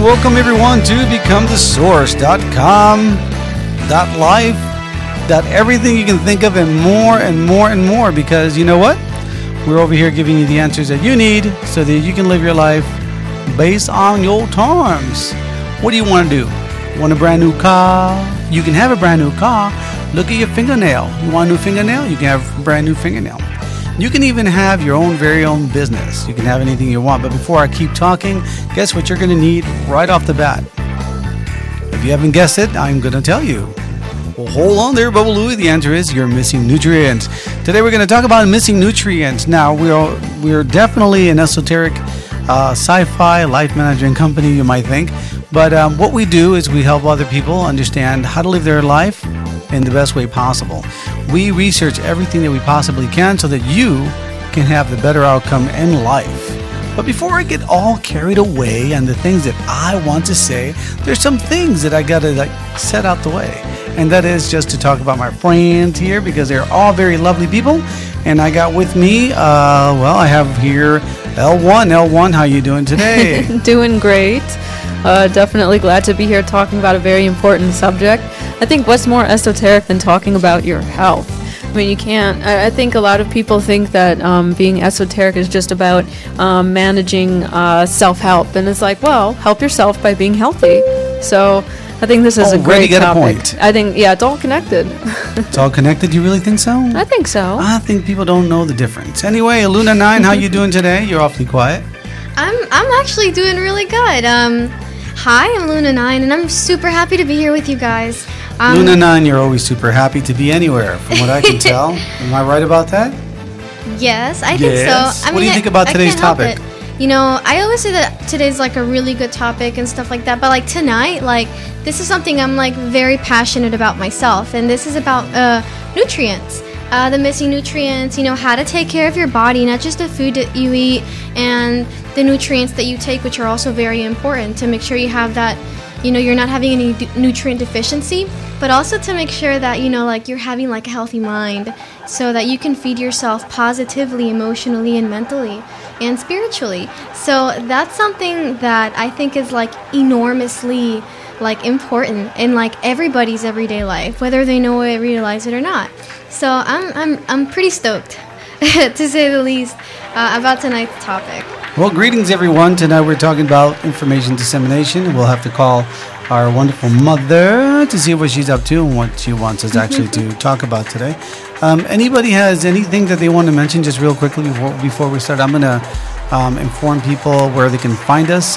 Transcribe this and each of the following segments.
welcome everyone to BecomeTheSource.com, .life, .everything you can think of, and more and more and more, because you know what? We're over here giving you the answers that you need so that you can live your life based on your terms. What do you want to do? Want a brand new car? You can have a brand new car. Look at your fingernail. You want a new fingernail? You can have a brand new fingernail. You can even have your own very own business. You can have anything you want. But before I keep talking, guess what you're going to need right off the bat? If you haven't guessed it, I'm going to tell you. Well, hold on there, Bubba Louie. The answer is you're missing nutrients. Today we're going to talk about missing nutrients. Now, we're definitely an esoteric sci-fi life management company, you might think. But what we do is we help other people understand how to live their life in the best way possible. We research everything that we possibly can so that you can have the better outcome in life. But before I get all carried away on the things that I want to say, there's some things that I gotta set out the way. And that is just to talk about my friends here, because they're all very lovely people. And I got with me, I have here L1. L1, how you doing today? Doing great. Definitely glad to be here talking about a very important subject. I think what's more esoteric than talking about your health? I mean, you can't. I think a lot of people think that being esoteric is just about managing self-help. And it's like, well, help yourself by being healthy. So I think this is a great topic. A point. I think, it's all connected. It's all connected? You really think so? I think so. I think people don't know the difference. Anyway, Luna 9, how you doing today? You're awfully quiet. I'm actually doing really good. Hi, I'm Luna 9, and I'm super happy to be here with you guys. Luna 9, you're always super happy to be anywhere, from what I can tell. Am I right about that? Yes, I think so. What do you think about today's topic? You know, I always say that today's a really good topic and stuff like that, but tonight, this is something I'm very passionate about myself, and this is about nutrients. The missing nutrients, how to take care of your body, not just the food that you eat and the nutrients that you take, which are also very important to make sure you have that, you're not having any nutrient deficiency, but also to make sure that, you're having a healthy mind so that you can feed yourself positively, emotionally, and mentally and spiritually. So that's something that I think is enormously important in everybody's everyday life, whether they know it, realize it or not. So I'm pretty stoked, to say the least, about tonight's topic. Well, greetings everyone. Tonight we're talking about information dissemination. We'll have to call our wonderful mother to see what she's up to and what she wants us actually to talk about today. Anybody has anything that they want to mention just real quickly before we start? I'm going to inform people where they can find us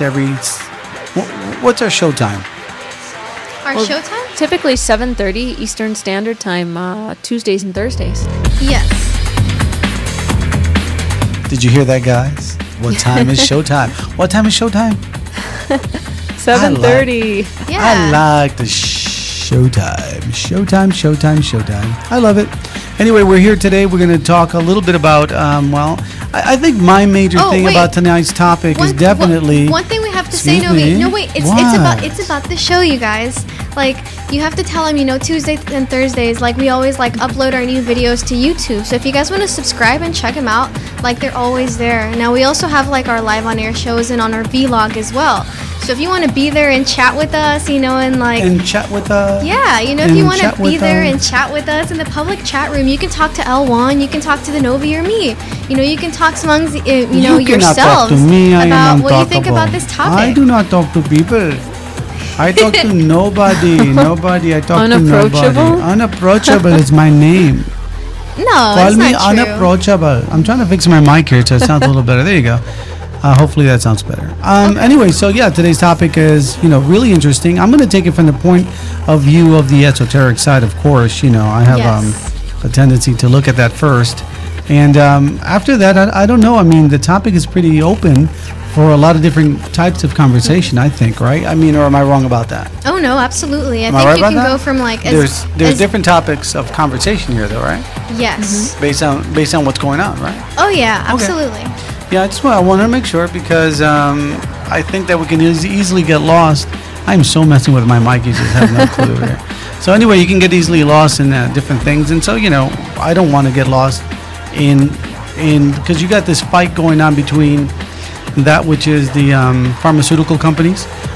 what's our show time? Our show time? Typically 7:30 Eastern Standard Time, Tuesdays and Thursdays. Yes. Did you hear that, guys? What time is showtime? What time is showtime? 7:30. I like the showtime. Showtime. I love it. Anyway, we're here today. We're going to talk a little bit about, I think my major thing about tonight's topic is definitely... One thing we have to say, it's about the show, you guys. You have to tell them, Tuesdays and Thursdays, we always, upload our new videos to YouTube. So if you guys want to subscribe and check them out, they're always there. Now, we also have, our live on-air shows and on our vlog as well. So if you want to be there and chat with us, and chat with us. Yeah, if you want to be there and chat with us in the public chat room, you can talk to L1, you can talk to the Novi or me. You can talk amongst, yourselves talk to me. about what you think about this topic. I do not talk to people. I talk to nobody. I talk to nobody. Unapproachable is my name. No, Call it's me not true. unapproachable. I'm trying to fix my mic here so it sounds a little better. There you go. Hopefully that sounds better. Okay. Anyway, so today's topic is, really interesting. I'm going to take it from the point of view of the esoteric side, of course. I have a tendency to look at that first. And after that, I don't know. I mean, the topic is pretty open for a lot of different types of conversation, I think, right? I mean, or am I wrong about that? Oh, no, absolutely. I think you can go from There's different topics of conversation here, though, right? Yes. Mm-hmm. Based on what's going on, right? Oh, yeah, absolutely. Okay. Yeah, I want to make sure because I think that we can easily get lost. I'm so messing with my mic, you just have no clue here. So anyway, you can get easily lost in different things. And so, I don't want to get lost in because you got this fight going on between that which is the pharmaceutical companies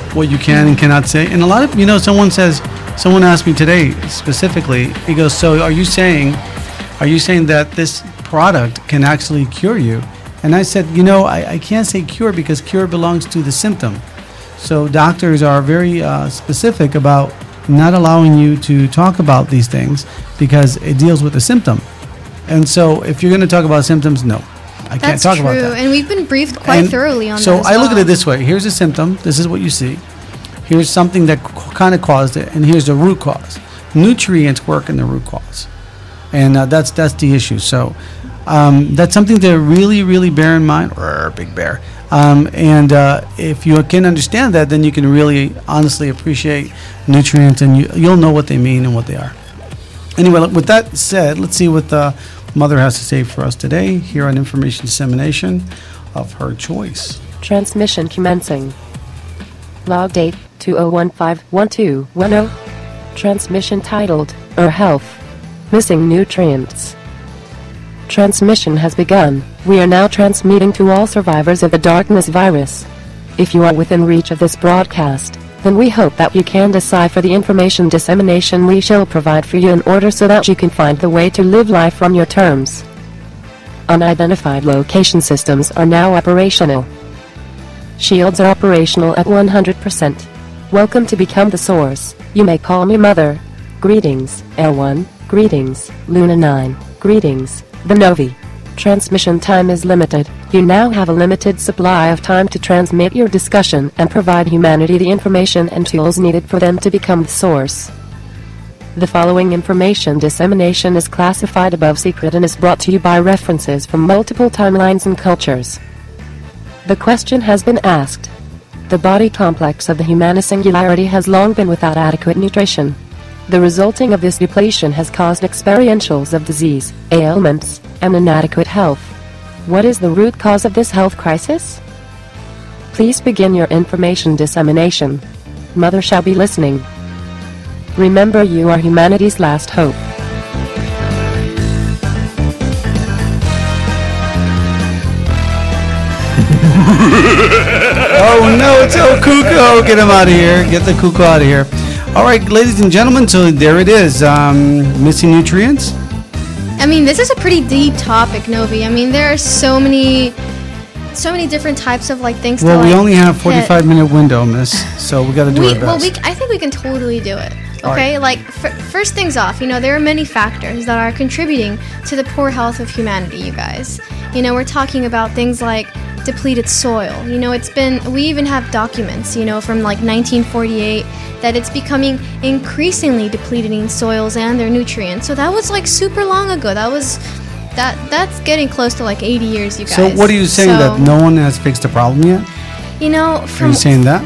what you can and cannot say. And a lot of, someone asked me today specifically, he goes, so are you saying that this product can actually cure you? And I said, I can't say cure because cure belongs to the symptom. So doctors are very specific about not allowing you to talk about these things because it deals with the symptom. And so if you're going to talk about symptoms, no, I can't talk about that. That's true, and we've been briefed quite thoroughly on that. So as I look at well. it this way. Here's a symptom. This is what you see. Here's something that kind of caused it, and here's the root cause. Nutrients work in the root cause. And that's the issue. So that's something to really, really bear in mind. Big bear. And if you can understand that, then you can really honestly appreciate nutrients, and you'll know what they mean and what they are. Anyway, with that said, let's see what the Mother has to say for us today here on Information Dissemination of her choice. Transmission commencing. Log date 2015-1210. Transmission titled, Health. Missing Nutrients. Transmission has begun. We are now transmitting to all survivors of the darkness virus. If you are within reach of this broadcast, then we hope that you can decipher the information dissemination we shall provide for you in order so that you can find the way to live life on your terms. Unidentified location systems are now operational. Shields are operational at 100%. Welcome to Become the Source. You may call me Mother. Greetings, L1. Greetings, Luna 9. Greetings, the Novi. Transmission time is limited. You now have a limited supply of time to transmit your discussion and provide humanity the information and tools needed for them to become the source. The following information dissemination is classified above secret and is brought to you by references from multiple timelines and cultures. The question has been asked. The body complex of the humanist singularity has long been without adequate nutrition. The resulting of this depletion has caused experientials of disease, ailments, and inadequate health. What is the root cause of this health crisis? Please begin your information dissemination. Mother shall be listening. Remember, you are humanity's last hope. Oh no, it's El Cuco. Get him out of here. Get the Cuco out of here. All right, ladies and gentlemen, so there it is. Missing nutrients. I mean, this is a pretty deep topic, Novi. I mean, there are so many different types of things. Well, to, we only have 45-minute window, miss. So we got to do our best. I think we can totally do it. All Okay, right. First things off, there are many factors that are contributing to the poor health of humanity, you guys. We're talking about things like depleted soil. We even have documents, from 1948 that it's becoming increasingly depleted in soils and their nutrients. So that was super long ago. That's getting close to 80 years, you guys. So what are you saying, that no one has fixed the problem yet? Are you saying that?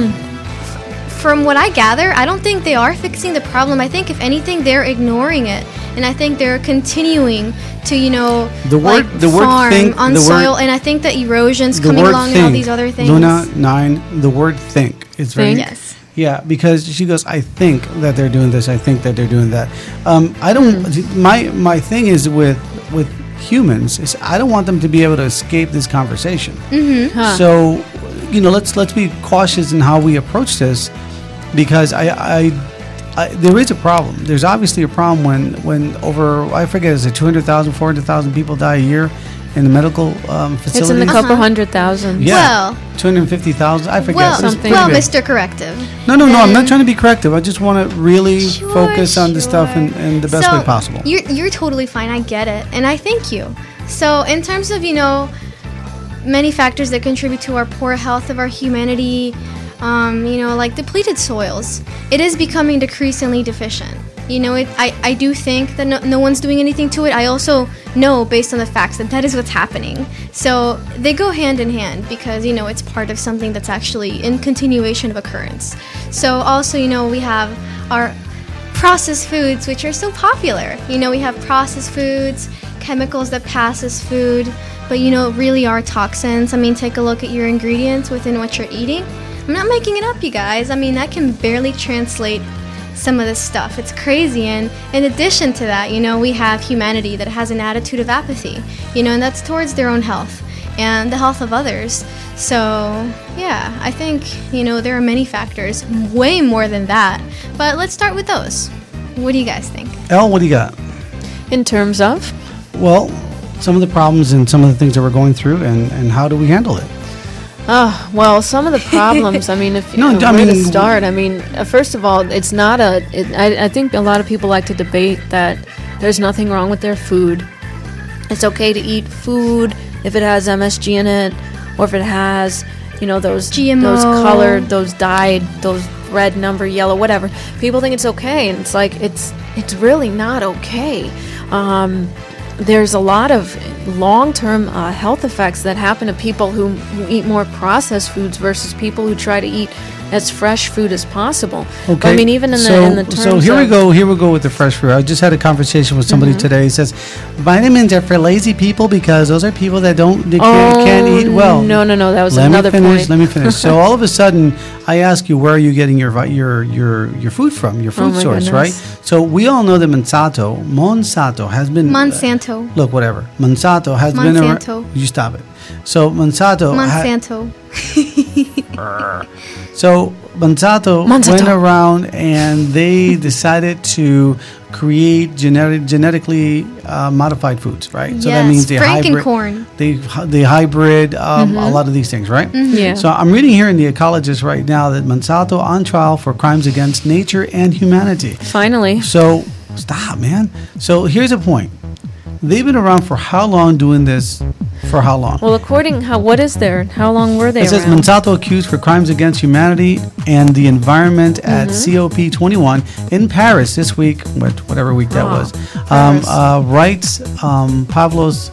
From what I gather, I don't think they are fixing the problem. I think if anything, they're ignoring it, and I think they're continuing to farm on soil, and I think that erosion's coming along and all these other things. Luna 9, the word think is very yes. Yeah, because she goes, I think that they're doing this. I think that they're doing that. I don't. My thing is with humans is I don't want them to be able to escape this conversation. Mm-hmm. Huh. So, let's be cautious in how we approach this, because I there is a problem. There's obviously a problem when over, I forget, is it 200,000, 400,000 people die a year in the medical facilities? It's in the couple 100,000. Yeah. Well, 250,000. I forget. well, something. Mr. Corrective. No, I'm not trying to be corrective. I just want to really Sure, focus on the stuff sure. in the best way possible. You're totally fine. I get it, and I thank you. So, in terms of many factors that contribute to our poor health of our humanity, like depleted soils, it is becoming decreasingly deficient. I do think that no one's doing anything to it. I also know, based on the facts, that is what's happening. So they go hand in hand because, it's part of something that's actually in continuation of occurrence. So also, we have our processed foods, which are so popular. We have processed foods, chemicals that pass as food, but, really are toxins. I mean, take a look at your ingredients within what you're eating. I'm not making it up, you guys. I mean, that can barely translate some of this stuff. It's crazy. And in addition to that, we have humanity that has an attitude of apathy, and that's towards their own health. and the health of others. So, yeah, I think, there are many factors, way more than that. But let's start with those. What do you guys think? Elle, what do you got? In terms of? Well, some of the problems and some of the things that we're going through, and how do we handle it? Well, some of the problems, I mean, if you know where to start, I mean, first of all, it's not I think a lot of people like to debate that there's nothing wrong with their food. It's okay to eat food if it has MSG in it, or if it has, those GMO, those colored, those dyed, those red, number, yellow, whatever. People think it's okay, and it's like, it's really not okay. There's a lot of long-term health effects that happen to people who eat more processed foods versus people who try to eat as fresh food as possible. Okay. But, I mean, even in the terms so here we go with the fresh fruit. I just had a conversation with somebody today. He says vitamins are for lazy people because those are people that can't eat well. No, that was another point. Let me finish. So all of a sudden, I ask you, where are you getting your food from? Your food source, goodness. right? So we all know that Monsanto has been Monsanto. Whatever. Monsanto has been around. You stop it. So Monsanto. So Monsanto went around and they decided to create genetically modified foods, right? So that means they Frankencorn. hybrid a lot of these things, right? Mm-hmm. Yeah. So I'm reading here in The Ecologist right now that Monsanto on trial for crimes against nature and humanity. Finally. So stop, man. So here's a point. They've been around for how long doing this? For how long? Well, what is there? How long were they It says around? Monsanto accused for crimes against humanity and the environment at COP21 in Paris this week, whatever week that was. Writes Pavlos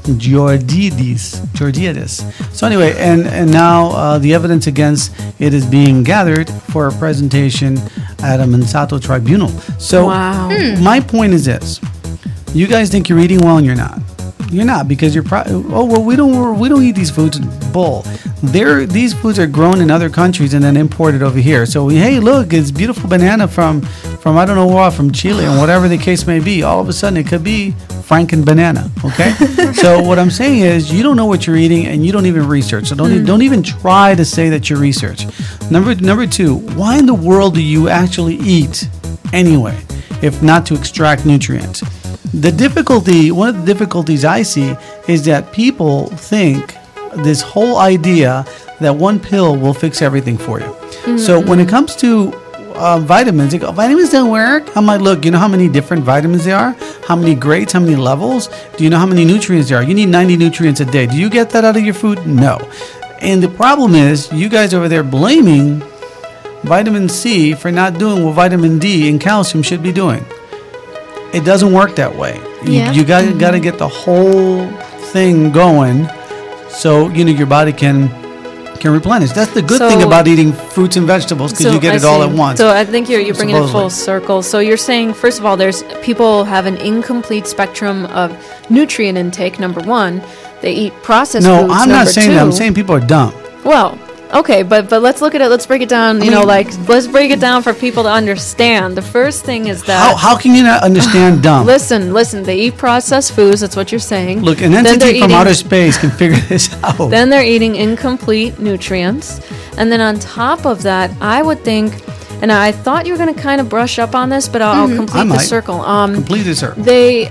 Georgiadis. So anyway, and now the evidence against it is being gathered for a presentation at a Monsanto tribunal. So my point is this. You guys think you're eating well and you're not. You're not, because you're we don't eat these foods. Bull. These foods are grown in other countries and then imported over here. So hey, look, it's beautiful banana from I don't know what, from Chile, and whatever the case may be. All of a sudden, it could be Franken banana. Okay. So what I'm saying is, you don't know what you're eating and you don't even research. So don't even try to say that you research. Number two, why in the world do you actually eat anyway, if not to extract nutrients? One of the difficulties I see is that people think this whole idea that one pill will fix everything for you. Mm-hmm. So when it comes to vitamins, they go, vitamins don't work. I'm like, look, you know how many different vitamins there are? How many grades? How many levels? Do you know how many nutrients there are? You need 90 nutrients a day. Do you get that out of your food? No. And the problem is, you guys over there blaming vitamin C for not doing what vitamin D and calcium should be doing. It doesn't work that way. You got to get the whole thing going, so your body can replenish. That's the good thing about eating fruits and vegetables, because you get it all at once. So I think you're bringing it full circle. So you're saying, first of all, there's people have an incomplete spectrum of nutrient intake. Number one, they eat processed foods. No, I'm not saying that. I'm saying people are dumb. Well, okay, but let's look at it. Let's break it down. Let's break it down for people to understand. The first thing is that how can you not understand dumb? Listen. They eat processed foods. That's what you're saying. Look, an entity from outer space can figure this out. Then they're eating incomplete nutrients, and then on top of that, I would think, and I thought you were going to kind of brush up on this, but I'll complete the circle. Complete the circle.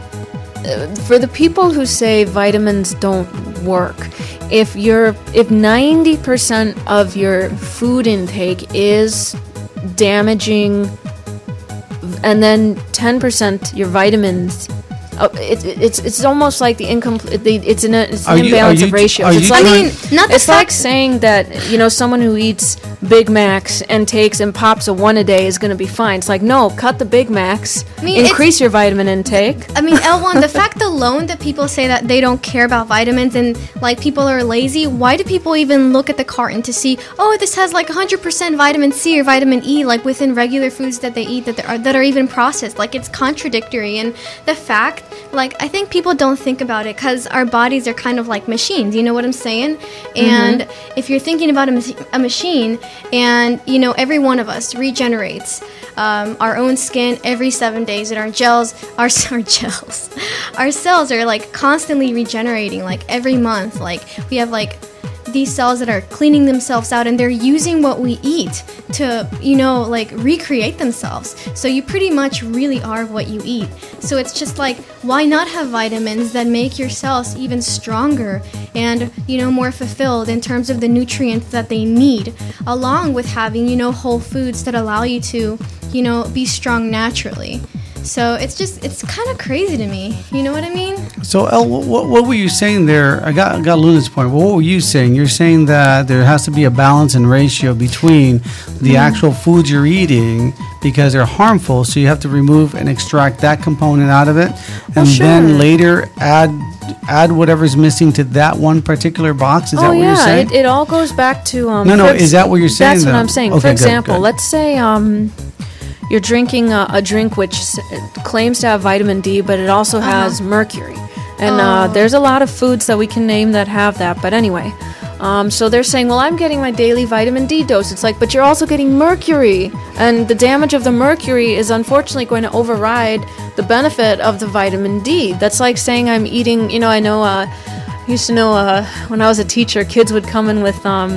For the people who say vitamins don't work, if 90% of your food intake is damaging, and then 10% your vitamins, it's almost like the incomplete. It's an imbalance of ratios. It's like saying that someone who eats Big Macs and pops a 1 a day is going to be fine. It's like, no, cut the Big Macs, increase your vitamin intake. L1, the fact alone that people say that they don't care about vitamins and people are lazy, why do people even look at the carton to see, this has 100% vitamin C or vitamin E within regular foods that they eat that are even processed? It's contradictory. And the fact like, I think people don't think about it because our bodies are kind of like machines. You know what I'm saying? And if you're thinking about a machine, and you know, every one of us regenerates our own skin every 7 days, and our cells are like constantly regenerating, like every month. Like we have like these cells that are cleaning themselves out, and they're using what we eat to, you know, like recreate themselves. So you pretty much really are what you eat. So it's just like, why not have vitamins that make your cells even stronger and, you know, more fulfilled in terms of the nutrients that they need, along with having, you know, whole foods that allow you to, you know, be strong naturally. So it's kind of crazy to me. You know what I mean? So, El, what were you saying there? I got Luna's point. What were you saying? You're saying that there has to be a balance and ratio between the actual foods you're eating, because they're harmful, so you have to remove and extract that component out of it, and then later add whatever's missing to that one particular box. Is that what you're saying? It all goes back to... no, is that what you're saying? That's what I'm saying. Okay, for example, good. let's say... you're drinking a drink which claims to have vitamin D, but it also has mercury. And there's a lot of foods that we can name that have that. But anyway, so they're saying, well, I'm getting my daily vitamin D dose. It's like, but you're also getting mercury. And the damage of the mercury is unfortunately going to override the benefit of the vitamin D. That's like saying I'm eating, you know, I used to know when I was a teacher, kids would come in with...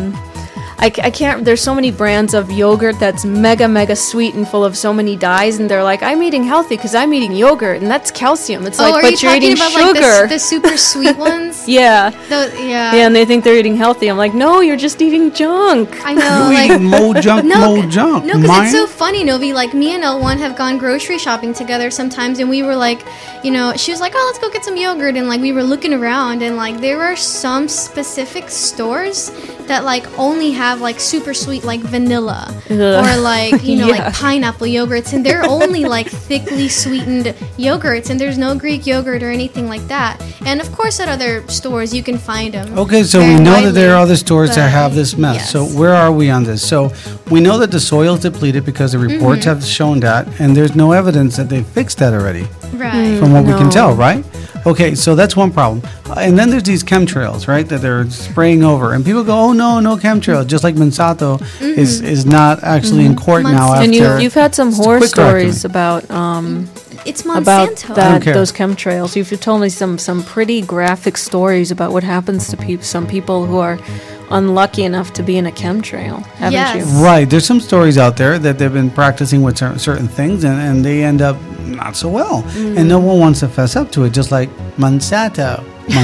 I can't, there's so many brands of yogurt that's mega sweet and full of so many dyes, and they're like, I'm eating healthy because I'm eating yogurt, and that's calcium. It's like, but you're eating sugar. Like the super sweet ones? Yeah. Yeah, and they think they're eating healthy. I'm like, no, you're just eating junk. I know. You're eating more junk. No, because it's so funny, Novi. Like, me and L1 have gone grocery shopping together sometimes, and we were like, you know, she was like, oh, let's go get some yogurt, and like, we were looking around, and like, there are some specific stores that like only have like super sweet, like vanilla or like, you know, like pineapple yogurts, and they're only like thickly sweetened yogurts, and there's no Greek yogurt or anything like that. And of course at other stores you can find them. Okay, so we know that there are other stores that have this mess. Yes. So where are we on this? So we know that the soil is depleted because the reports have shown that, and there's no evidence that they fixed that already. Right. From what we can tell, right? Okay, so that's one problem. And then there's these chemtrails, right, that they're spraying over. And people go, oh, no chemtrails. Just like Monsanto is not actually in court now after... And you've had some horror stories about... it's Monsanto. About those chemtrails. You've told me some pretty graphic stories about what happens to some people who are unlucky enough to be in a chemtrail, haven't you? Right. There's some stories out there that they've been practicing with certain things, and they end up not so well. And no one wants to fess up to it, just like Monsanto.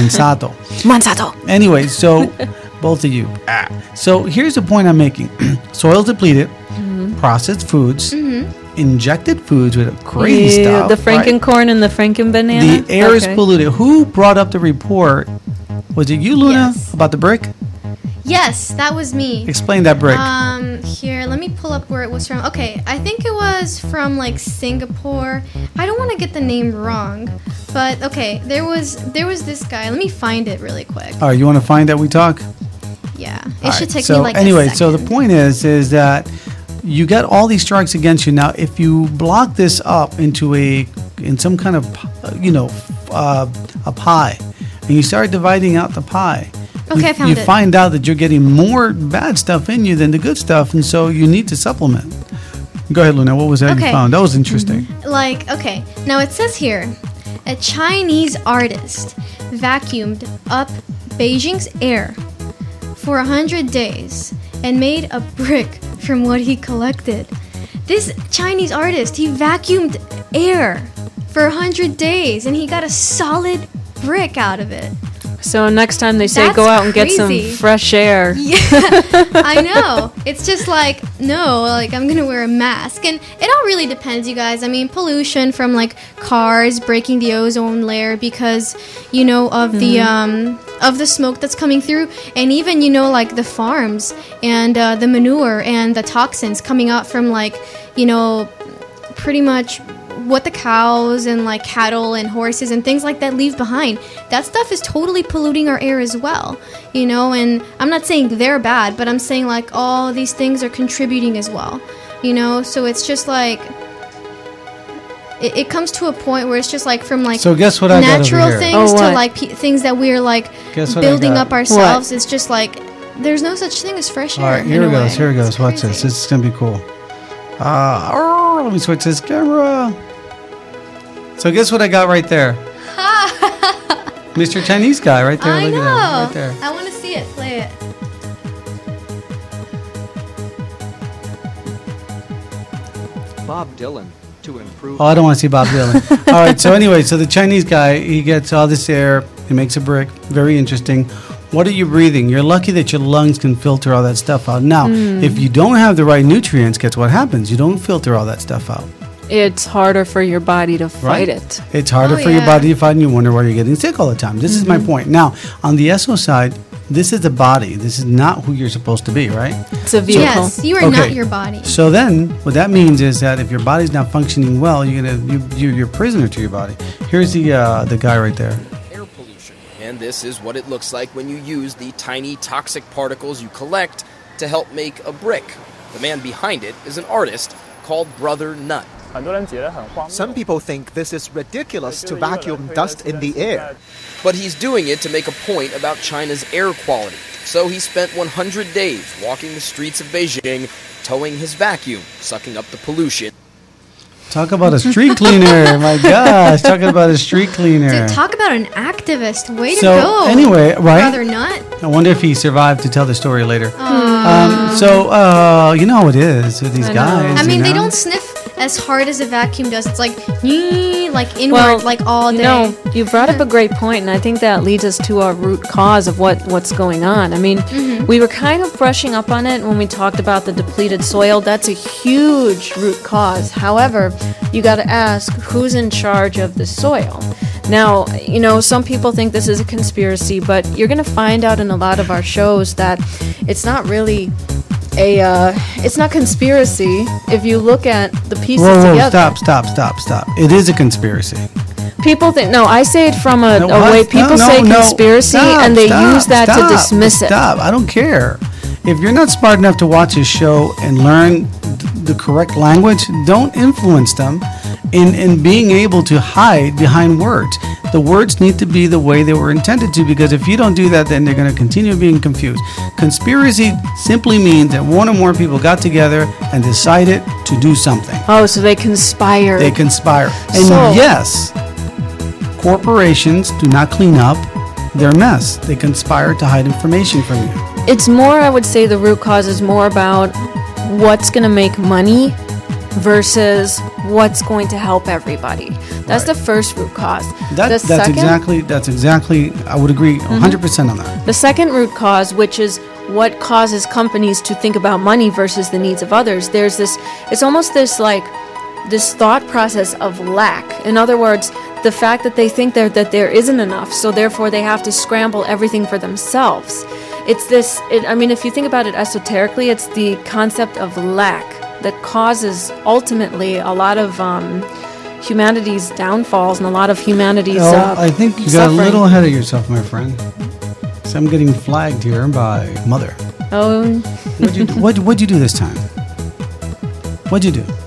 Anyway, so both of you. So here's the point I'm making. Soil's depleted, processed foods, injected foods with crazy stuff. The Frankencorn and the Frankenbanana. The air is polluted. Who brought up the report? Was it you, Luna, about the brick? Yes, that was me. Explain that brick. Here, let me pull up where it was from. Okay, I think it was from like Singapore. I don't want to get the name wrong, but okay, there was this guy. Let me find it really quick. All right, you want to find that we talk? Yeah, it should take me like anyway, a second. so the point is that you got all these strikes against you. Now, if you block this up in some kind of, a pie, and you start dividing out the pie, okay, I found it. You find out that you're getting more bad stuff in you than the good stuff, and so you need to supplement. Go ahead, Luna. What was that you found? That was interesting. Like, okay, now it says here, a Chinese artist vacuumed up Beijing's air for 100 days and made a brick from what he collected. This Chinese artist, he vacuumed air for 100 days, and he got a solid brick out of it. So next time they say That's go out and crazy. get some fresh air. Yeah, I know. It's just like, no, like I'm going to wear a mask. And it all really depends, you guys. I mean, pollution from like cars breaking the ozone layer because, you know, of the smoke that's coming through. And even, you know, like the farms and the manure and the toxins coming out from like, you know, pretty much what the cows and like cattle and horses and things like that leave behind. That stuff is totally polluting our air as well, you know. And I'm not saying they're bad, but I'm saying like all these things are contributing as well, you know. So it's just like it comes to a point where it's just like from like So guess what I got over natural here? things Oh, to what? like things that we're like Guess what I building got? up ourselves. It's just like there's no such thing as fresh air. All right, in here a it goes. way. Here it goes. It's Watch this. crazy. This is gonna be cool. Let me switch this camera. So guess what I got right there? Mr. Chinese guy right there. I Look know. at that. Right there. I want to see it. Play it. Bob Dylan to improve. Oh, I don't want to see Bob Dylan. All right. So anyway, so the Chinese guy, he gets all this air. He makes a brick. Very interesting. What are you breathing? You're lucky that your lungs can filter all that stuff out. Now, if you don't have the right nutrients, guess what happens? You don't filter all that stuff out. It's harder for your body to fight it. It's harder Oh, for your yeah. body to fight, and you wonder why you're getting sick all the time. This is my point. Now, on the SO side, this is the body. This is not who you're supposed to be, right? It's a vehicle. Yes, you are Okay. not your body. So then, what that means is that if your body's not functioning well, you're prisoner to your body. Here's the guy right there. Air pollution. And this is what it looks like when you use the tiny toxic particles you collect to help make a brick. The man behind it is an artist called Brother Nut. Some people think this is ridiculous to vacuum dust in the air. But he's doing it to make a point about China's air quality. So he spent 100 days walking the streets of Beijing, towing his vacuum, sucking up the pollution. Talk about a street cleaner. My gosh, talking about a street cleaner. Dude, talk about an activist. Way to So, go. anyway, right? Brother Nut. I wonder if he survived to tell the story later. You know how it is with these I know. guys. I mean, you they know? don't sniff as hard as a vacuum does. It's like, like inward, Well, like all day. You know, you brought up a great point, and I think that leads us to our root cause of what's going on. I mean, we were kind of brushing up on it when we talked about the depleted soil. That's a huge root cause. However, you got to ask who's in charge of the soil. Now, you know, some people think this is a conspiracy, but you're going to find out in a lot of our shows that it's not really it's not conspiracy if you look at the pieces Whoa, together. stop. It is a conspiracy. People think, no, I say it from a what? way people No, say no, conspiracy and they use that to dismiss it. Stop. I don't care. If you're not smart enough to watch a show and learn the correct language, don't influence them in being able to hide behind words. The words need to be the way they were intended to, because if you don't do that, then they're going to continue being confused. Conspiracy simply means that one or more people got together and decided to do something. Oh, so they conspire. They conspire. And So- yes, corporations do not clean up their mess. They conspire to hide information from you. It's more, I would say, the root cause is more about what's going to make money versus what's going to help everybody. That's the first root cause. That's exactly. I would agree 100% on that. The second root cause, which is what causes companies to think about money versus the needs of others, there's this, it's almost this like, this thought process of lack. In other words, the fact that they think that there isn't enough, so therefore they have to scramble everything for themselves. It's this, I mean, if you think about it esoterically, it's the concept of lack that causes ultimately a lot of humanity's downfalls and a lot of humanity's I think you got a suffering. little ahead of yourself, my friend. So I'm getting flagged here by Mother. Oh, What'd you do this time? What'd you do?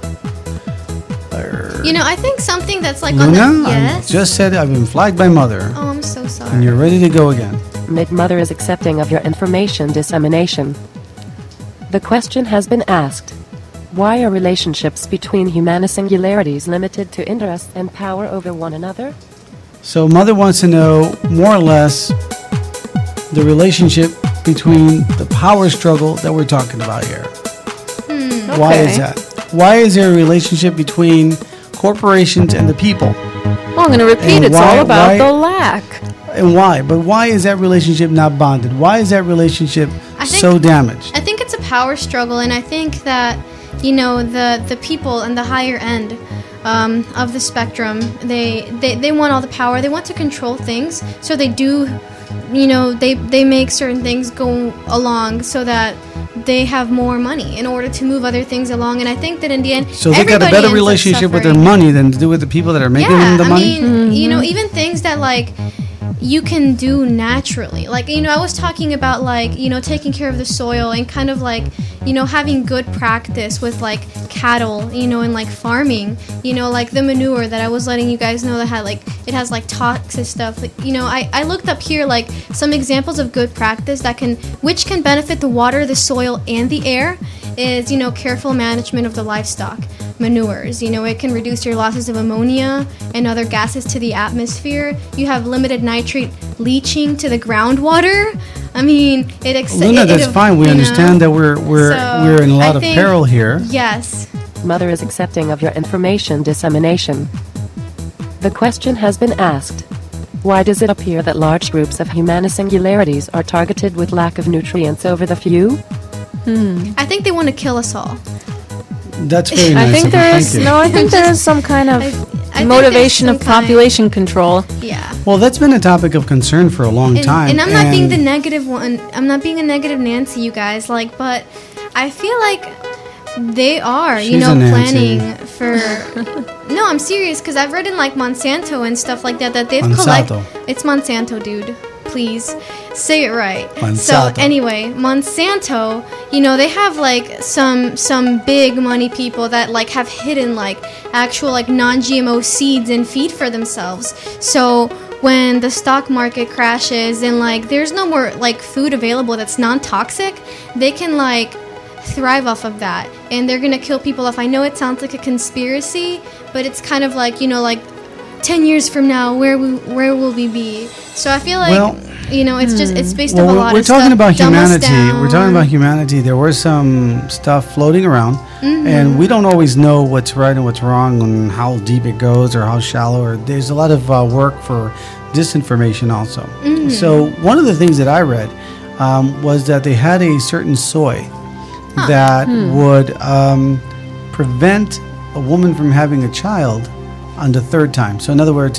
You know, I think something that's like Luna, on the... I Yes? just said I've been flagged by Mother, Oh, I'm so sorry. and you're ready to go again. Mother is accepting of your information dissemination. The question has been asked. Why are relationships between human singularities limited to interest and power over one another? So Mother wants to know, more or less, the relationship between the power struggle that we're talking about here. Why is Okay. that? Why is there a relationship between corporations and the people? well, I'm going to repeat. And It's why- all about why- the lack. And why? But why is that relationship not bonded? Why is that relationship I think- so damaged? I think it's a power struggle, and I think that, you know, the people and the higher end of the spectrum, they want all the power. They want to control things, so they do, you know, they make certain things go along so that they have more money in order to move other things along. And I think that in the end, So they got a everybody better ends up relationship with their suffering. money than to do with the people that are making them the I money? mean, you know, even things that like you can do naturally. Like, I was talking about, like, taking care of the soil and kind of like, having good practice with like cattle, and like farming, like the manure that I was letting you guys know that had like, it has like toxic stuff. Like, I looked up here like some examples of good practice which can benefit the water, the soil, and the air is, careful management of the livestock. Manures, it can reduce your losses of ammonia and other gases to the atmosphere. You have limited nitrate leaching to the groundwater. I mean, Luna, that's fine. We understand that we're in a lot of peril here. Yes. Mother is accepting of your information dissemination. The question has been asked. Why does it appear that large groups of humana singularities are targeted with lack of nutrients over the few? I think they want to kill us all. That's very nice. I think there is some kind of motivation of population control. Yeah. Well, that's been a topic of concern for a long time. And I'm not being the negative one. I'm not being a negative Nancy, you guys. Like, but I feel like they are, planning for. No, I'm serious, because I've read in like Monsanto and stuff like that they've collected. It's Monsanto, dude. Please say it right. Monsanto. So anyway, Monsanto, they have like some big money people that like have hidden like actual like non-GMO seeds and feed for themselves. So when the stock market crashes and like there's no more like food available that's non-toxic, they can like thrive off of that, and they're gonna kill people off. I know it sounds like a conspiracy, but it's kind of like, like 10 years from now, where will we be? So I feel like, it's based on a lot of stuff. We're talking about humanity. We're talking about humanity. There was some stuff floating around, and we don't always know what's right and what's wrong and how deep it goes or how shallow. Or there's a lot of work for disinformation also. So one of the things that I read was that they had a certain soy that would prevent a woman from having a child on the third time. So in other words,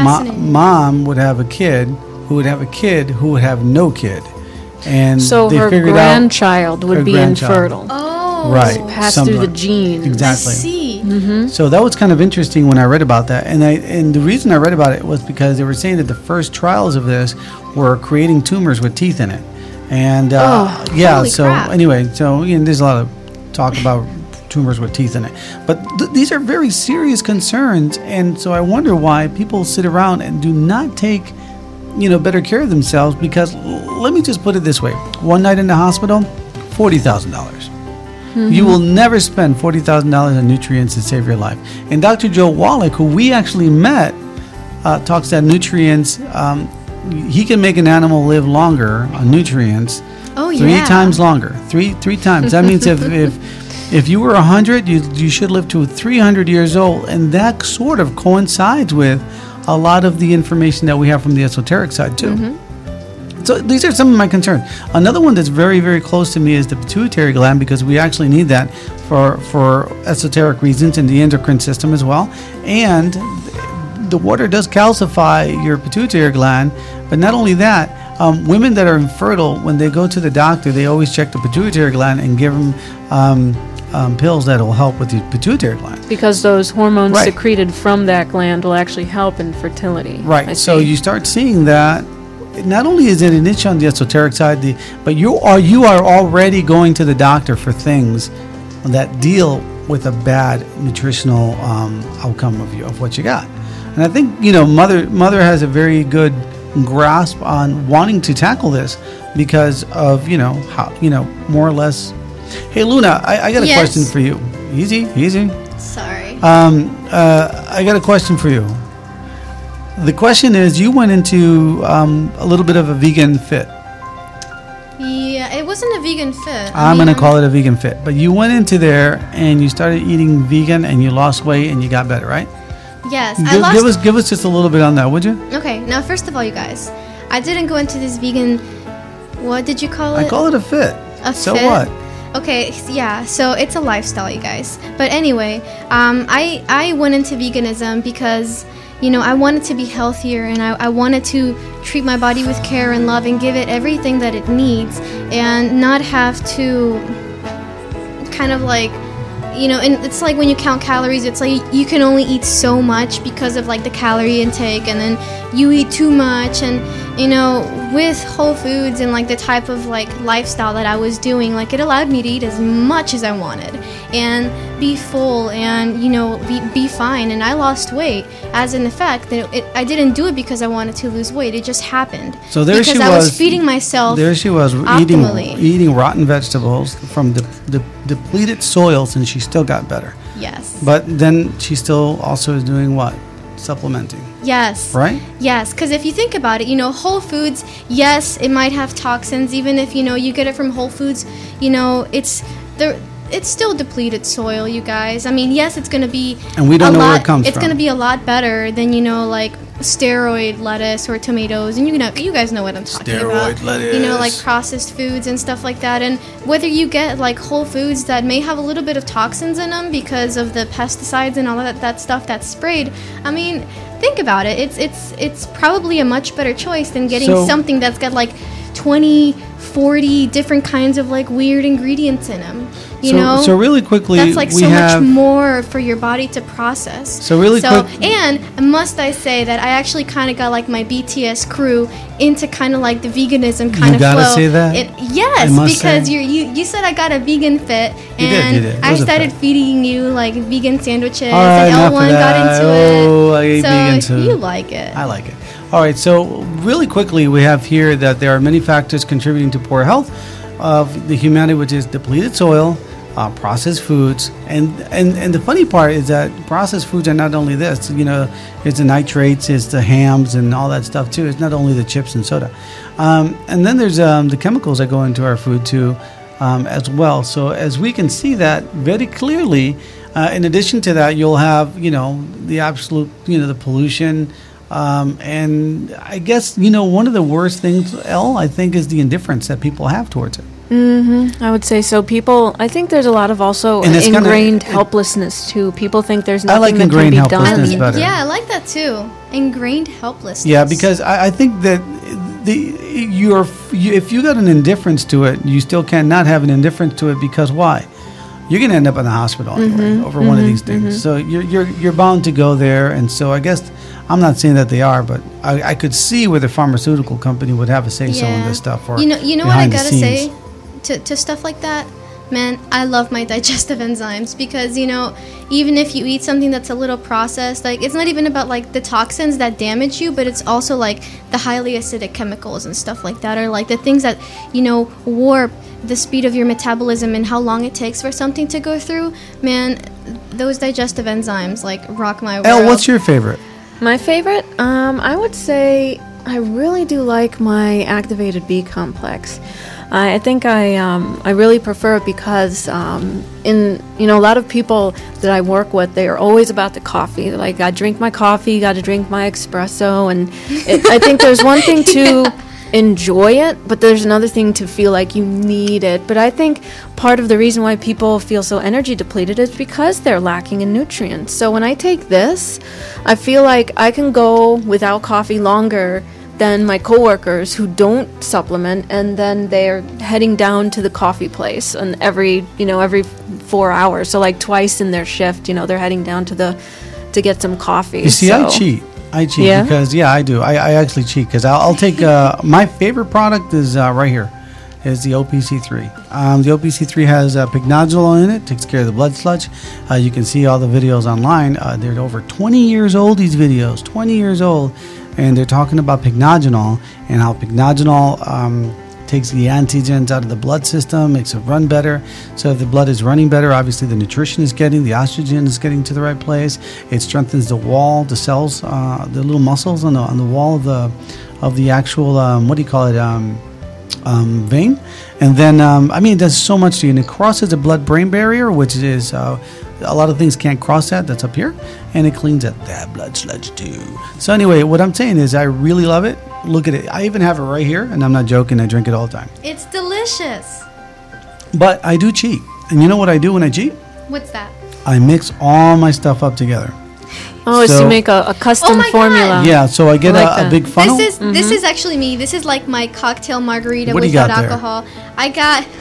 mom would have a kid who would have a kid who would have no kid, and so they her figured grandchild would be infertile. Oh, right, pass through the genes. Exactly. I see. So that was kind of interesting when I read about that, and the reason I read about it was because they were saying that the first trials of this were creating tumors with teeth in it, and holy crap. Anyway, there's a lot of talk about tumors with teeth in it, but these are very serious concerns, and so I wonder why people sit around and do not take better care of themselves. Because let me just put it this way: one night in the hospital, $40,000. You will never spend $40,000 on nutrients to save your life. And Dr. Joe Wallach, who we actually met, talks that nutrients, he can make an animal live longer on nutrients. Three times longer. Three times. That means if you were 100, you should live to 300 years old. And that sort of coincides with a lot of the information that we have from the esoteric side too. So these are some of my concerns. Another one that's very, very close to me is the pituitary gland, because we actually need that for esoteric reasons, and the endocrine system as well. And the water does calcify your pituitary gland, but not only that, women that are infertile, when they go to the doctor, they always check the pituitary gland and give them pills that will help with the pituitary gland. Because those hormones secreted from that gland will actually help in fertility. Right. So you start seeing that. Not only is it an issue on the esoteric side, but you are already going to the doctor for things that deal with a bad nutritional outcome of what you got. And I think mother has a very good grasp on wanting to tackle this because of how more or less. Hey Luna, I got a question for you. Easy. Sorry. I got a question for you. The question is, you went into a little bit of a vegan fit. Yeah, it wasn't a vegan fit. I'm going to call it a vegan fit. But you went into there and you started eating vegan and you lost weight and you got better, right? Yes. Give us just a little bit on that, would you? Okay. Now, first of all, you guys, I didn't go into this vegan. What did you call it? I call it a fit. So fit? What? Okay, yeah, so it's a lifestyle, you guys. But anyway, I went into veganism because, I wanted to be healthier, and I wanted to treat my body with care and love and give it everything that it needs, and not have to kind of like, you know, and it's like when you count calories, it's like you can only eat so much because of like the calorie intake, and then you eat too much. And you know, with Whole Foods and like the type of like lifestyle that I was doing, like it allowed me to eat as much as I wanted and be full and, you know, be fine. And I lost weight as an effect. I didn't do it because I wanted to lose weight. It just happened. So there because she I was feeding myself. There she was optimally. eating rotten vegetables from the depleted soils, and she still got better. Yes. But then she still also is doing what? Supplementing. Yes. Right? Yes, because if you think about it, you know, Whole Foods, yes, it might have toxins. Even if, you know, you get it from Whole Foods, you know, it's still depleted soil, you guys. I mean, yes, it's going to be and we don't know where it comes from. It's going to be a lot better than, you know, like steroid lettuce or tomatoes, and you guys know what I'm talking about. Steroid lettuce. You know, like processed foods and stuff like that. And whether you get like Whole Foods that may have a little bit of toxins in them because of the pesticides and all that stuff that's sprayed, I mean, think about it. It's probably a much better choice than getting something that's got like 20, 40 different kinds of like weird ingredients in them. You know? So really quickly, that's like so much more for your body to process. So really quick. And must I say that I actually kind of got like my BTS crew into kind of like the veganism kind of flow. You gotta say that? Yes, because you said I got a vegan fit, and you did. I started feeding you like vegan sandwiches, right, and L1 got into it. I ate vegan too. You like it. I like it. All right, so really quickly, we have here that there are many factors contributing to poor health of the humanity, which is depleted soil, processed foods, and the funny part is that processed foods are not only this, you know, it's the nitrates, it's the hams and all that stuff too. It's not only the chips and soda, and then there's the chemicals that go into our food too, as well. So as we can see that very clearly, in addition to that, you'll have, you know, the absolute, you know, the pollution. And I guess, you know, one of the worst things, I think, is the indifference that people have towards it. Mm-hmm. I would say so. I think there's a lot of also ingrained helplessness too. People think there's nothing that can be done. Better. Yeah, I like that too. Ingrained helplessness. Yeah, because I think that if you got an indifference to it, you still cannot have an indifference to it, because why? You're going to end up in the hospital anyway over one of these things. So you're bound to go there, and so I guess I'm not saying that they are, but I could see where the pharmaceutical company would have a say-so in this stuff. Or you know what I gotta say to stuff like that, man. I love my digestive enzymes, because, you know, even if you eat something that's a little processed, like, it's not even about like the toxins that damage you, but it's also like the highly acidic chemicals and stuff like that, or like the things that, you know, warp the speed of your metabolism and how long it takes for something to go through. Man, those digestive enzymes like rock my world. Elle, what's your favorite? My favorite, I would say I really do like my activated B complex. I think I really prefer it because a lot of people that I work with, they are always about the coffee. Like, I drink my coffee, got to drink my espresso, and I think there's one thing to enjoy it, but there's another thing to feel like you need it. But I think part of the reason why people feel so energy depleted is because they're lacking in nutrients. So when I take this, I feel like I can go without coffee longer than my coworkers who don't supplement, and then they're heading down to the coffee place and every 4 hours. So like twice in their shift, you know, they're heading down to get some coffee. You see, I cheat because I do. I actually cheat because I'll take my favorite product is right here, is the OPC3. The OPC3 has pycnogenol in it, takes care of the blood sludge. You can see all the videos online. They're over 20 years old, these videos, 20 years old, and they're talking about pycnogenol and how pycnogenol takes the antigens out of the blood system, makes it run better. So if the blood is running better, obviously the nutrition is getting, the oxygen is getting to the right place. It strengthens the wall, the cells, the little muscles on the wall of the actual vein. And then it does so much to you, and it crosses the blood-brain barrier, which is a lot of things can't cross that's up here, and it cleans up that blood sludge too. So anyway, what I'm saying is I really love it. Look at it. I even have it right here, and I'm not joking. I drink it all the time. It's delicious. But I do cheat. And you know what I do when I cheat? What's that? I mix all my stuff up together. Oh, so you make a custom formula. Yeah, so I get a big funnel. This is actually me. This is like my cocktail margarita without alcohol. I got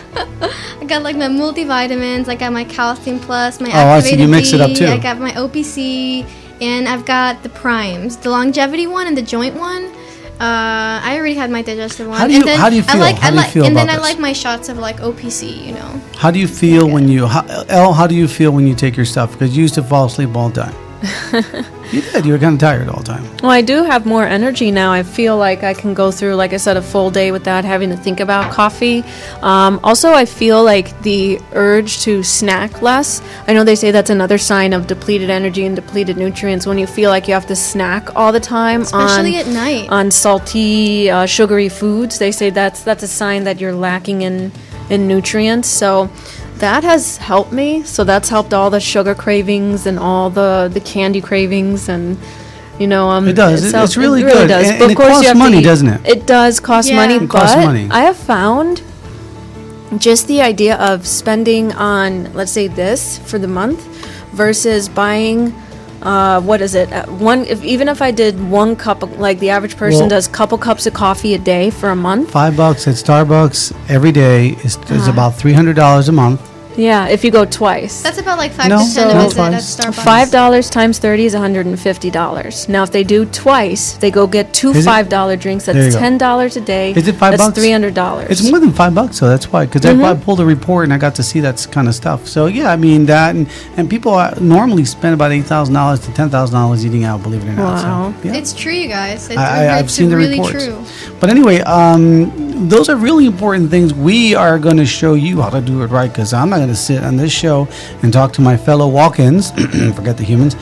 I got like my multivitamins. I got my calcium plus, my I see. activated You mix it up D, too. I got my OPC, and I've got the primes, the longevity one and the joint one. I already had my digestive one. How do you feel? I How do you feel and then about I this? like my shots of like OPC. You know. How do you feel when you how do you feel when you take your stuff? Because you used to fall asleep all the time. You did. You were kind of tired all the time. Well, I do have more energy now. I feel like I can go through, like I said, a full day without having to think about coffee. Also, I feel like the urge to snack less. I know they say that's another sign of depleted energy and depleted nutrients when you feel like you have to snack all the time, Especially at night. on salty, sugary foods. They say that's a sign that you're lacking in nutrients. So that has helped me. So that's helped all the sugar cravings and all the candy cravings, and you know, It does. It's really really good. does. And But it of course costs you have to money, eat. doesn't it? It does cost Yeah. money, It costs but money. I have found just the idea of spending on, let's say, this for the month versus buying. What is it? Even if I did 1 cup, like the average person Well- does, couple cups of coffee a day for a month. $5 at Starbucks every day is about $300 a month. Yeah, if you go twice. That's about like 5 No, to 10 no, a visit at twice. Starbucks. $5 times 30 is $150. Now, if they do twice, they go get 2 Is it? $5 drinks. There That's you go. $10 a day. Is it $5? That's $300. It's more than $5, so that's why. Because I pulled a report and I got to see that kind of stuff. So yeah, I mean that, and people normally spend about $8,000 to $10,000 eating out. Believe it or not. Wow. So, yeah. It's true, you guys. It's, I've it's seen the really reports. true. But anyway, those are really important things. We are going to show you how to do it right, because I'm not going to sit on this show and talk to my fellow walk-ins, forget the humans,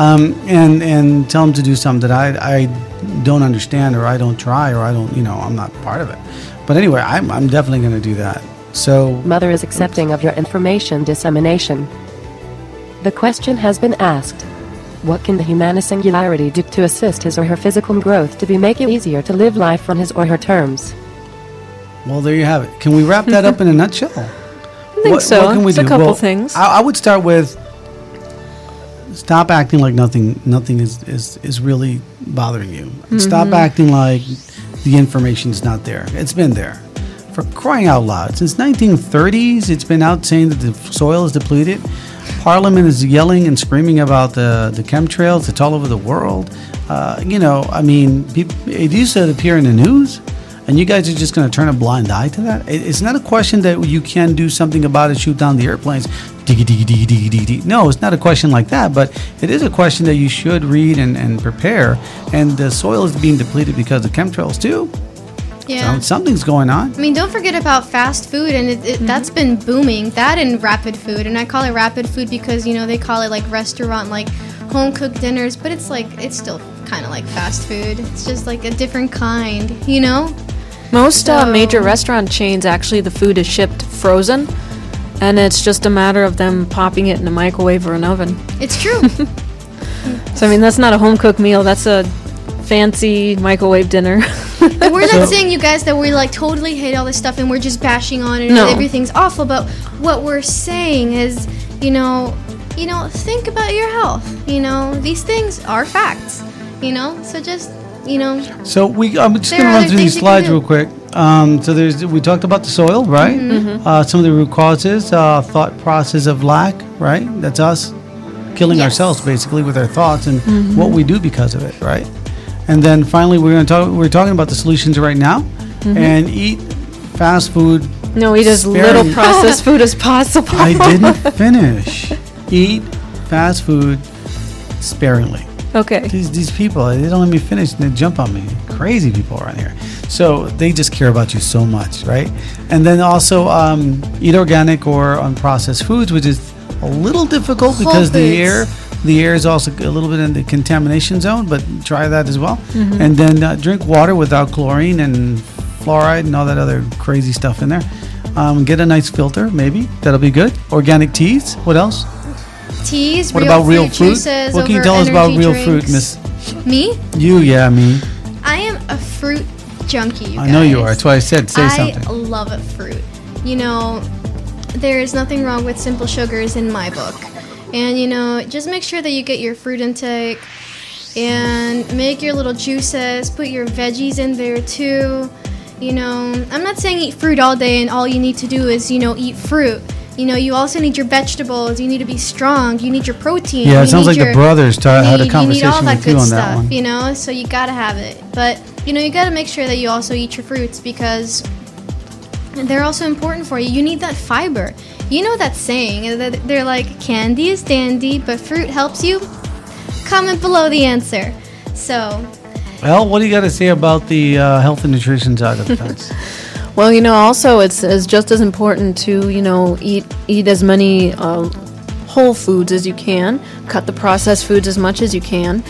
and tell them to do something that I don't understand, or I don't try, or I don't, I'm not part of it. But anyway, I'm definitely going to do that. So Mother is accepting of your information dissemination. The question has been asked. What can the Humana Singularity do to assist his or her physical growth to make it easier to live life on his or her terms? well, there you have it. Can we wrap that up in a nutshell? I think so. What can we It's a do? couple Well, things. I would start with stop acting like nothing is really bothering you. Stop acting like the information is not there. It's been there. For crying out loud. Since 1930s, it's been out saying that the soil is depleted. Parliament is yelling and screaming about the chemtrails. It's all over the world. It used to appear in the news. And you guys are just going to turn a blind eye to that? It's not a question that you can do something about it, shoot down the airplanes. Diggy, diggy, diggy, diggy, diggy. No, it's not a question like that, but it is a question that you should read and prepare. And the soil is being depleted because of chemtrails too. Yeah. So something's going on. I mean, don't forget about fast food, and that's been booming. That and rapid food, and I call it rapid food because they call it like restaurant, like home cooked dinners, but it's still kind of like fast food. It's just like a different kind, Most So- major restaurant chains, actually, the food is shipped frozen, and it's just a matter of them popping it in a microwave or an oven. It's true. So, I mean, that's not a home-cooked meal. That's a fancy microwave dinner. And we're not saying, you guys, that we like totally hate all this stuff and we're just bashing on it and No. everything's awful. But what we're saying is, think about your health. These things are facts. So just, So I'm just There going to are run other through these things you can slides do. real quick. We talked about the soil, right? Some of the root causes, thought process of lack, right? That's us killing Yes. ourselves basically with our thoughts and what we do because of it, right? And then finally, we're talking about the solutions right now, and eat fast food. No, eat as little Sparingly. processed food as possible. I didn't finish. Eat fast food sparingly. Okay. These people, they don't let me finish and they jump on me. Crazy people around here. So they just care about you so much, right? And then also eat organic or unprocessed foods, which is a little difficult because the air is also a little bit in the contamination zone, but try that as well. And then drink water without chlorine and fluoride and all that other crazy stuff in there. Get a nice filter, maybe. That'll be good. Organic teas. What else? teas, What real about real fruit fruit? juices. What can you over tell us about energy real drinks. fruit, Miss? Me? You, yeah, me. I am a fruit junkie, you I know you guys. are. That's why I said say I something. love fruit. There is nothing wrong with simple sugars in my book. And, just make sure that you get your fruit intake and make your little juices. Put your veggies in there too. You know, I'm not saying eat fruit all day and all you need to do is, you know, eat fruit. You know, you also need your vegetables. You need to be strong. You need your protein. Yeah, you it sounds like need the brothers had a you need conversation all that with you good on stuff, that one. you know, so you gotta have it. But, you know, you gotta make sure that you also eat your fruits because they're also important for you. You need that fiber. You know that saying, that they're like, candy is dandy, but fruit helps you? Comment below the answer. So, Well, what do you got to say about the health and nutrition side of the fence? Well, you know, also it's just as important to, you know, eat as many whole foods as you can, cut the processed foods as much as you can.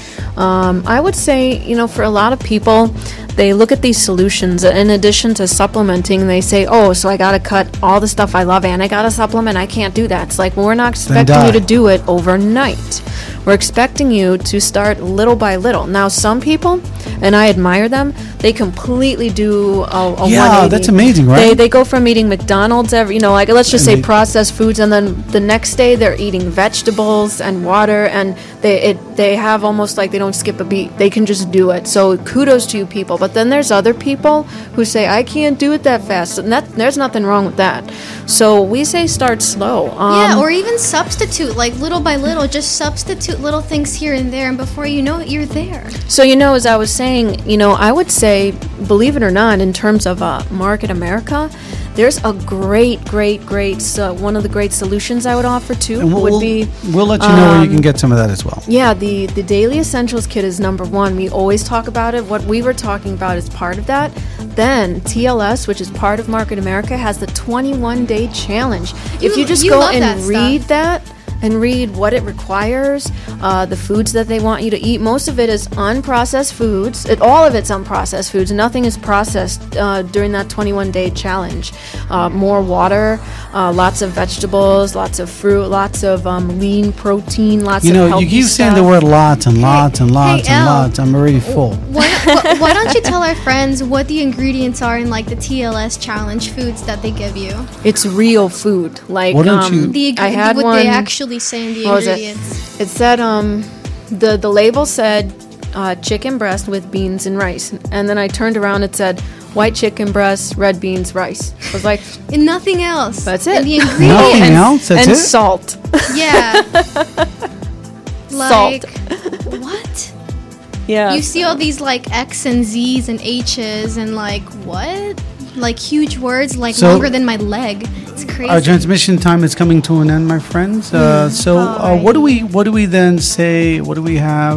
I would say, you know, for a lot of people, they look at these solutions in addition to supplementing. They say, oh, so I got to cut all the stuff I love and I got to supplement. I can't do that. It's like, well, we're not expecting you to do it overnight. We're expecting you to start little by little. Now, some people, and I admire them, they completely do a 180. That's amazing, right? They go from eating McDonald's every, you know, like let's just And say processed foods, and then the next day they're eating vegetables and water, and they have almost like they don't skip a beat. They can just do it. So kudos to you people. But then there's other people who say I can't do it that fast, and there's nothing wrong with that. So we say start slow. yeah, or even substitute, like little by little, just substitute little things here and there, and before you know it, you're there. So, you know, as I was saying, you know, I would say, believe it or not, in terms of Market America, there's a great one of the great solutions I would offer too. And would be we'll let you know where you can get some of that as well. Yeah, the Daily Essentials Kit is number one. We always talk about it. What we were talking about is part of that. Then TLS, which is part of Market America, has the 21-day challenge. If you just go love that and read stuff. that and read what it requires, the foods that they want you to eat, most of it is unprocessed foods. All of it's unprocessed foods. Nothing is processed during that 21-day challenge. More water, lots of vegetables, lots of fruit, lots of lean protein, lots You of know, healthy you keep saying stuff. the word lots and lots and lots and Elle. lots. I'm already full. Why don't you tell our friends what the ingredients are in like the TLS challenge foods that they give you? It's real food. Like Why don't you- I had what what they they actually say in the What was it? ingredients. It said the label said chicken breast with beans and rice, and then I turned around. It said white chicken breast, red beans, rice. I was like, And nothing else. that's And it. the Nothing ingredients. else? That's and it? salt. Yeah. Salt. Like, what? Yeah. You see all these like X and Z's and H's and like what? Like huge words like So- longer than my leg. It's crazy. Our transmission time is coming to an end, my friends. What do we then say? What do we have?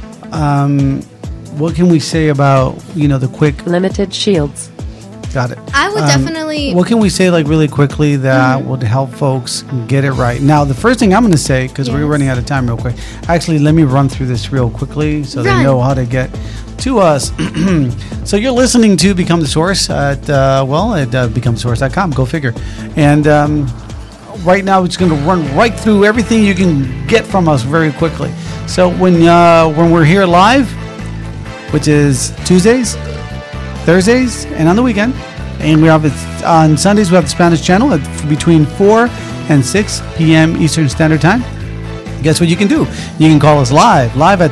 What can we say about the quick? Limited shields. Got it. I would definitely. What can we say like really quickly that would help folks get it right? Now, the first thing I'm going to say, because we're Yes. running out of time real quick. Actually, let me run through this real quickly so they Run. know how to get to us. So you're listening to Become the Source at becomethesource.com. Go figure. And right now, it's going to run right through everything you can get from us very quickly. So when we're here live, which is Tuesdays, Thursdays, and on the weekend, and we have it on Sundays. We have the Spanish channel at between 4 and 6 p.m. Eastern Standard Time. Guess what you can do? You can call us live at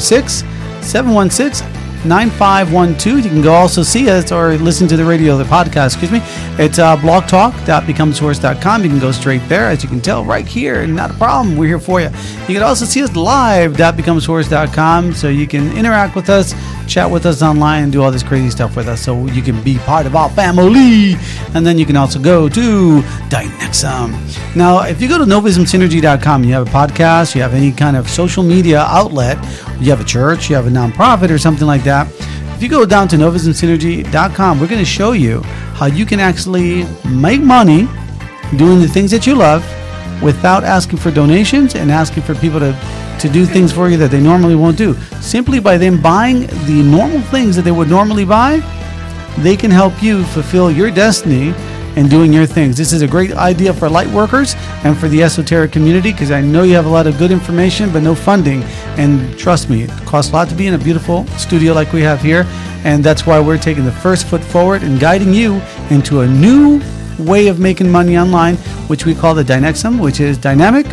646-716-9512. You can go also see us or listen to the radio, the podcast, excuse me. It's blogtalk.becomesource.com. You can go straight there, as you can tell, right here. Not a problem. We're here for you. You can also see us live.becomesource.com, so you can interact with us, chat with us online, and do all this crazy stuff with us, so you can be part of our family. And then you can also go to Dynexum. Now, if you go to novismsynergy.com, you have a podcast, you have any kind of social media outlet, you have a church, you have a nonprofit or something like that. If you go down to novismsynergy.com, we're going to show you how you can actually make money doing the things that you love without asking for donations and asking for people to do things for you that they normally won't do. Simply by them buying the normal things that they would normally buy, they can help you fulfill your destiny and doing your things. This is a great idea for light workers and for the esoteric community, because I know you have a lot of good information but no funding. And trust me, it costs a lot to be in a beautiful studio like we have here, and that's why we're taking the first foot forward and guiding you into a new way of making money online, which we call the Dynexum, which is dynamic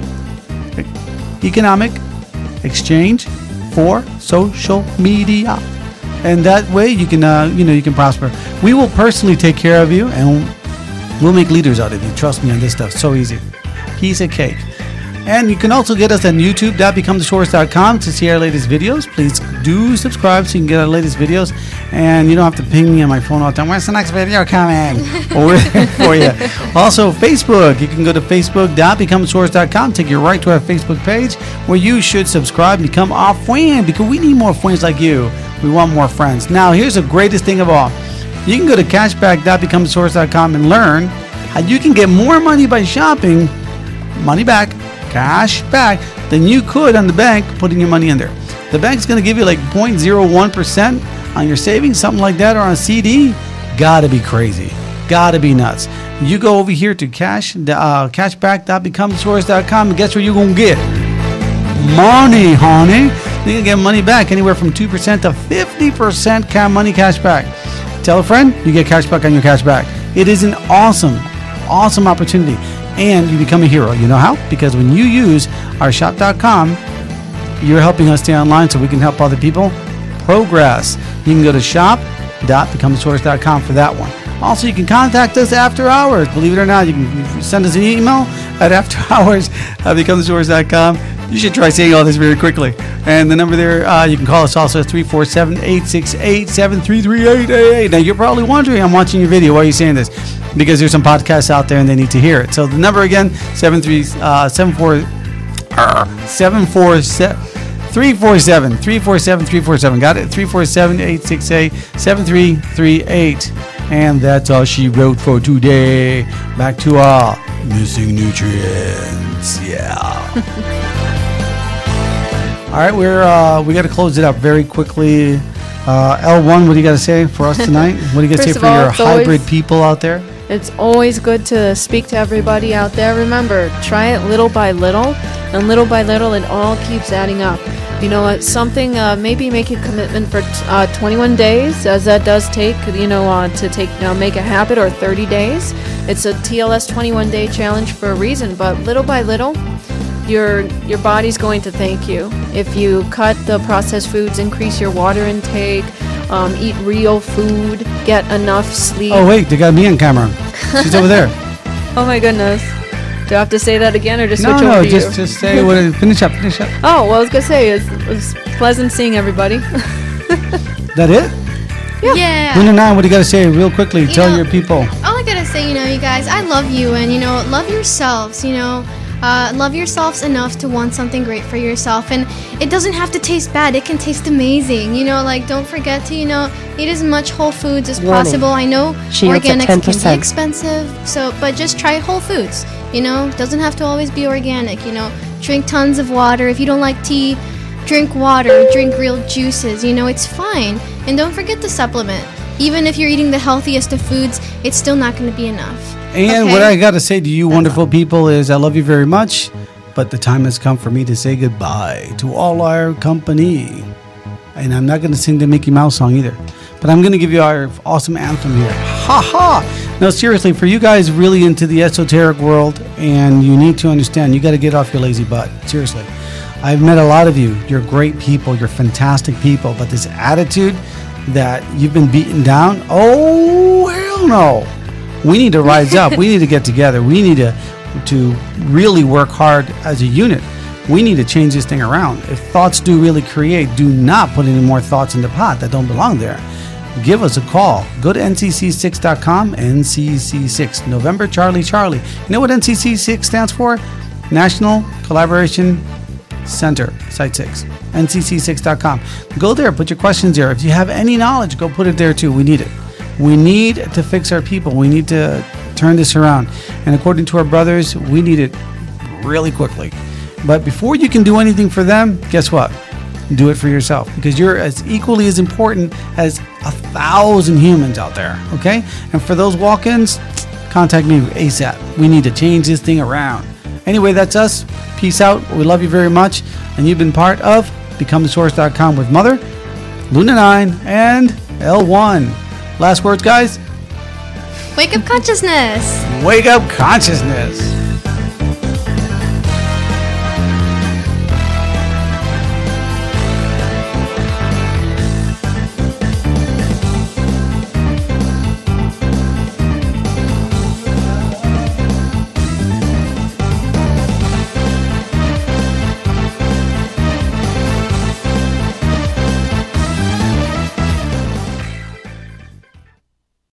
economic exchange for social media. and that way you can you can prosper. We will personally take care of you, and we'll make leaders out of you. Trust me on this stuff. So easy. Piece of cake. And you can also get us on youtube.becomethesource.com to see our latest videos. Please do subscribe so you can get our latest videos. And you don't have to ping me on my phone all the time. When's the next video coming? We're there for you. Also, Facebook. You can go to facebook.becomethesource.com. Take you right to our Facebook page where you should subscribe and become our friend, because we need more friends like you. We want more friends. Now, here's the greatest thing of all. You can go to cashback.becomethesource.com and learn how you can get more money by shopping, money back, cash back, than you could on the bank putting your money in there. The bank's going to give you like 0.01% on your savings, something like that, or on a CD. Gotta be crazy. Gotta be nuts. You go over here to cashback.becomethesource.com, and guess what you're going to get? Money, honey. You can get money back anywhere from 2% to 50% money cash back. Tell a friend, you get cash back on your cash back. It is an awesome opportunity. And you become a hero. You know how? Because when you use our shop.com, you're helping us stay online so we can help other people progress. You can go to shop.becomethesource.com for that one. Also, you can contact us after hours. Believe it or not, you can send us an email at afterhours@becomethesource.com. You should try saying all this very quickly. And the number there, you can call us also at 347-868-7338. Now, you're probably wondering, I'm watching your video. Why are you saying this? Because there's some podcasts out there and they need to hear it. So the number again, 347-347. Got it? 347-868-7338. And that's all she wrote for today. Back to our missing nutrients. Yeah. All right, we got to close it up very quickly. L1, what do you got to say for us tonight? What do you got to say for your hybrid people out there? It's always good to speak to everybody out there. Remember, try it little by little, and little by little, it all keeps adding up. You know, it's something, maybe make a commitment for 21 days, as that does take, to make a habit, or 30 days. It's a TLS 21-day challenge for a reason, but little by little, your body's going to thank you. If you cut the processed foods, increase your water intake, eat real food, get enough sleep. Oh, wait, they got me on camera. She's over there. Oh, my goodness. Do I have to say that again, or just switch over to you? No, just say what. Finish up. Oh, well, I was going to say, it was pleasant seeing everybody. That it? Yeah. Luna 9, what do you got to say real quickly? Tell your people. All I got to say, you guys, I love you, and, love yourselves, love yourselves enough to want something great for yourself. And it doesn't have to taste bad. It can taste amazing. Don't forget to, eat as much whole foods as possible. I know organics can be expensive, but just try whole foods. It doesn't have to always be organic. Drink tons of water. If you don't like tea, drink water, drink real juices. It's fine. And don't forget to supplement. Even if you're eating the healthiest of foods, it's still not going to be enough. And what I got to say to you wonderful people is I love you very much, but the time has come for me to say goodbye to all our company. And I'm not going to sing the Mickey Mouse song either, but I'm going to give you our awesome anthem here. Ha ha! No, seriously, for you guys really into the esoteric world, and you need to understand, you got to get off your lazy butt. Seriously. I've met a lot of you. You're great people. You're fantastic people. But this attitude that you've been beaten down, oh, hell no. We need to rise up. We need to get together. We need to really work hard as a unit. We need to change this thing around. If thoughts do really create, do not put any more thoughts in the pot that don't belong there. Give us a call. Go to ncc6.com, NCC6, November Charlie Charlie. You know what NCC6 stands for? National Collaboration Center, Site 6, ncc6.com. Go there, put your questions there. If you have any knowledge, go put it there too. We need it. We need to fix our people. We need to turn this around. And according to our brothers, we need it really quickly. But before you can do anything for them, guess what? Do it for yourself, because you're as equally as important as 1,000 humans out there, okay? And for those walk-ins, contact me ASAP. We need to change this thing around. Anyway, that's us. Peace out. We love you very much. And you've been part of BecomeTheSource.com with Mother, Luna 9, and L1. Last words, guys? Wake up consciousness. Wake up consciousness.